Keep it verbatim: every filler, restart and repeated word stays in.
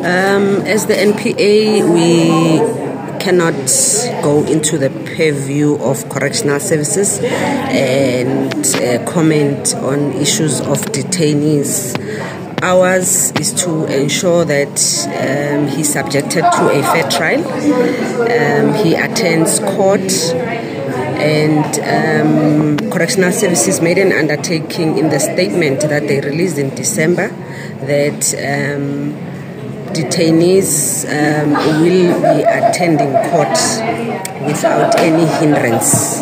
Um, as the N P A, we cannot go into the purview of correctional services and uh, comment on issues of detainees. Ours is to ensure that um, he's subjected to a fair trial, um, he attends court, and um, Correctional Services made an undertaking in the statement that they released in December that um, detainees um, will be attending court without any hindrance.